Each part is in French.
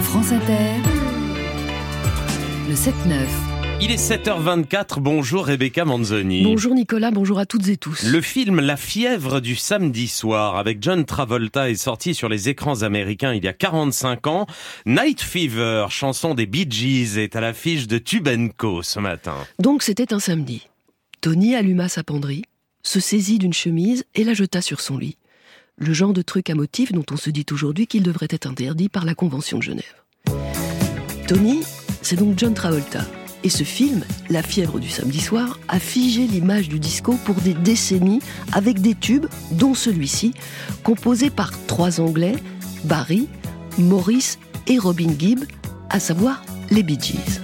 France Inter, le 7-9. Il est 7h24, bonjour Rebecca Manzoni. Bonjour Nicolas, bonjour à toutes et tous. Le film La fièvre du samedi soir avec John Travolta est sorti sur les écrans américains il y a 45 ans. Night Fever, chanson des Bee Gees, est à l'affiche de Tube & Co ce matin. Donc c'était un samedi. Tony alluma sa penderie, se saisit d'une chemise et la jeta sur son lit. Le genre de truc à motif dont on se dit aujourd'hui qu'il devrait être interdit par la Convention de Genève. Tony, c'est donc John Travolta. Et ce film, La fièvre du samedi soir, a figé l'image du disco pour des décennies avec des tubes, dont celui-ci, composé par 3 Anglais, Barry, Maurice et Robin Gibb, à savoir les Bee Gees.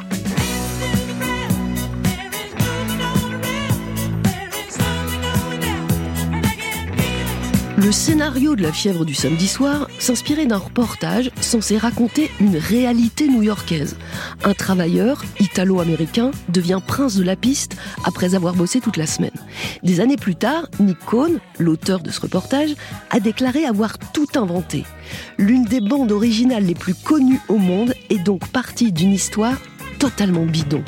Le scénario de La fièvre du samedi soir s'inspirait d'un reportage censé raconter une réalité new-yorkaise. Un travailleur italo-américain devient prince de la piste après avoir bossé toute la semaine. Des années plus tard, Nick Cohn, l'auteur de ce reportage, a déclaré avoir tout inventé. L'une des bandes originales les plus connues au monde est donc partie d'une histoire totalement bidon.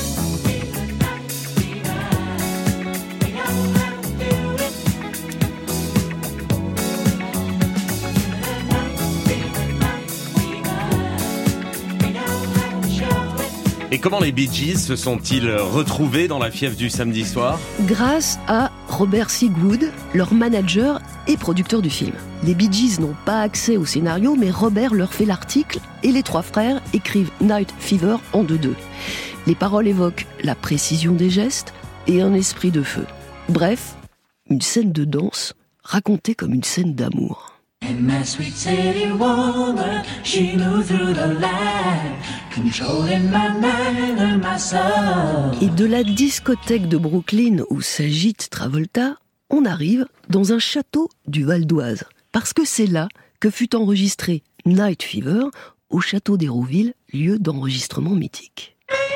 Et comment les Bee Gees se sont-ils retrouvés dans La fièvre du samedi soir ? Grâce à Robert Sigwood, leur manager et producteur du film. Les Bee Gees n'ont pas accès au scénario, mais Robert leur fait l'article et les 3 frères écrivent Night Fever en 2-2. Les paroles évoquent la précision des gestes et un esprit de feu. Bref, une scène de danse racontée comme une scène d'amour. And my sweet city woman, she moved through the line, controlling my mind and my soul. Et de la discothèque de Brooklyn où s'agite Travolta, on arrive dans un château du Val d'Oise. Parce que c'est là que fut enregistré Night Fever au château d'Hérouville, lieu d'enregistrement mythique.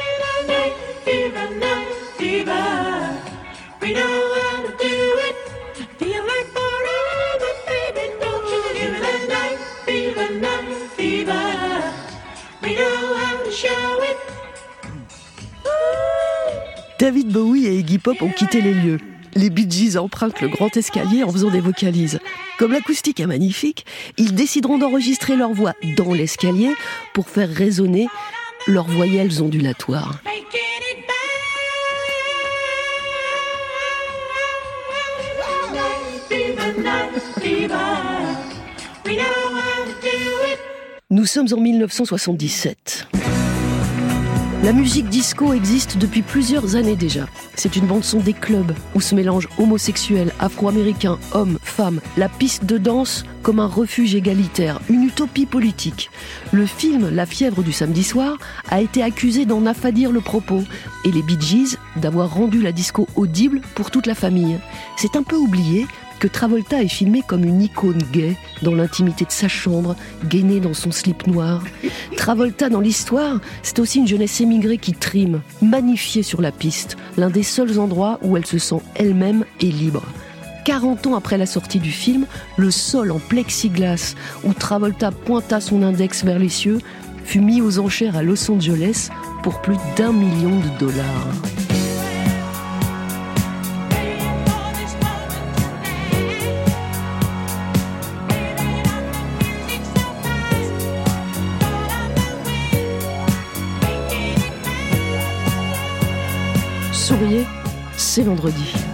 David Bowie et Iggy Pop ont quitté les lieux. Les Bee Gees empruntent le grand escalier en faisant des vocalises. Comme l'acoustique est magnifique, ils décideront d'enregistrer leur voix dans l'escalier pour faire résonner leurs voyelles ondulatoires. Nous sommes en 1977. La musique disco existe depuis plusieurs années déjà. C'est une bande-son des clubs où se mélangent homosexuels, afro-américains, hommes, femmes. La piste de danse comme un refuge égalitaire, une utopie politique. Le film La fièvre du samedi soir a été accusé d'en affadir le propos et les Bee Gees d'avoir rendu la disco audible pour toute la famille. C'est un peu oublié que Travolta est filmé comme une icône gay dans l'intimité de sa chambre, gainé dans son slip noir. Travolta dans l'histoire, c'est aussi une jeunesse émigrée qui trime, magnifiée sur la piste, l'un des seuls endroits où elle se sent elle-même et libre. 40 ans après la sortie du film, le sol en plexiglas où Travolta pointa son index vers les cieux fut mis aux enchères à Los Angeles pour plus d'1 million de dollars. Souriez, c'est vendredi.